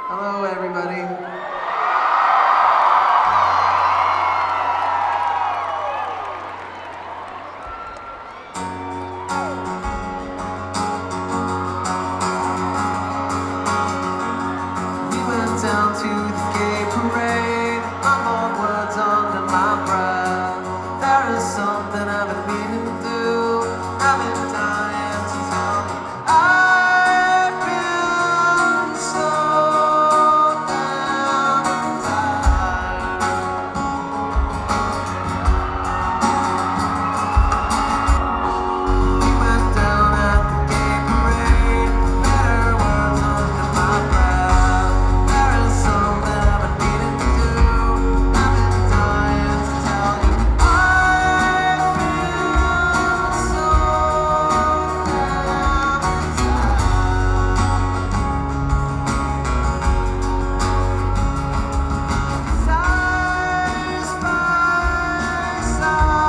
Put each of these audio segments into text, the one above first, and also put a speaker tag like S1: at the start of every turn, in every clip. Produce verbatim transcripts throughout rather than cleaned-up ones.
S1: Hello, everybody. We went down to the gay parade. Mumbled words under my breath. There is something I've been meaning to do. I've been dying to tell you. I've been so damn tired. We went down at the gay parade. Better words under my breath. There is something I've been meaning to do. I've been dying to tell you. I've been so damn tired. Satisfied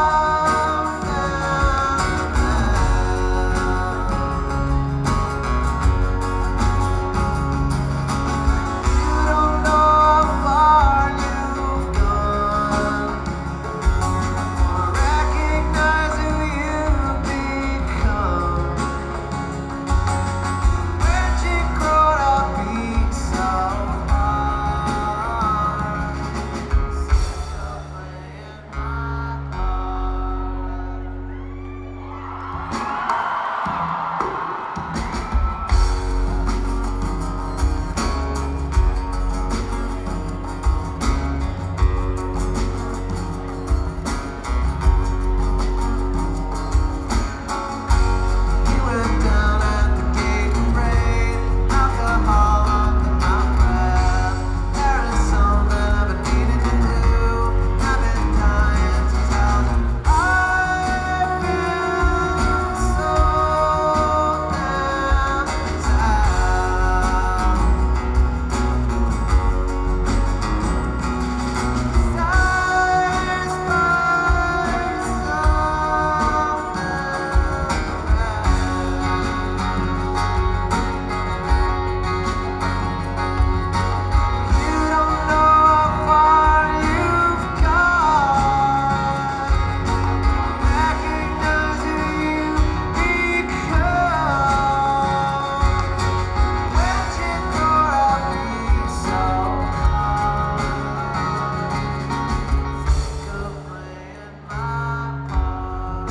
S1: You don't know how far you've gone, or recognize who you've become. Where'd you grow up being so hard? Sick of playing my part. We went down at the gay parade. Alcohol under my breath. There is something I've been needing to do. I've been dying to tell you. I've been so damn tired. You don't know how far you've gone. Recognize who you've become. Where'd you grow up being so hard? Sick of playing my part.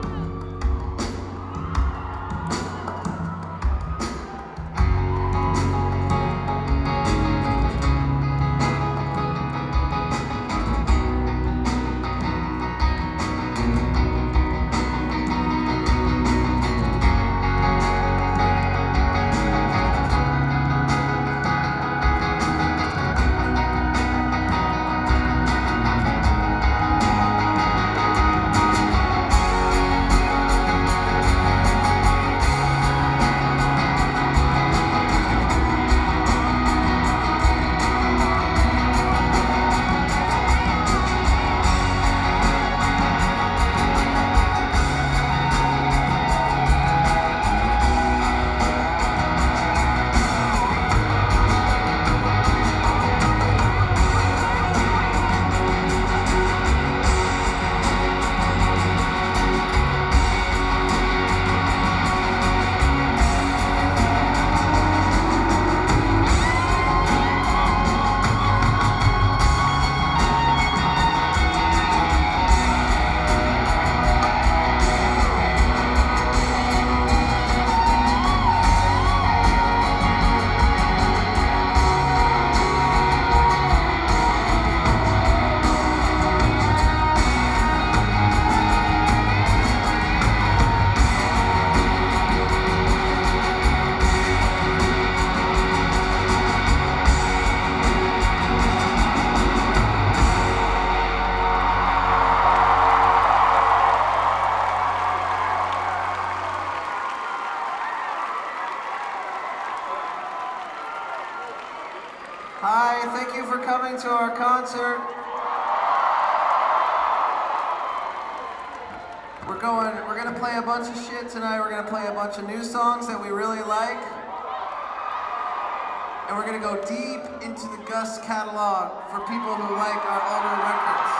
S1: Hi, thank you for coming to our concert. We're going, we're gonna play a bunch of shit tonight. We're gonna play a bunch of new songs that we really like. And we're gonna go deep into the Gus catalog for people who like our older records.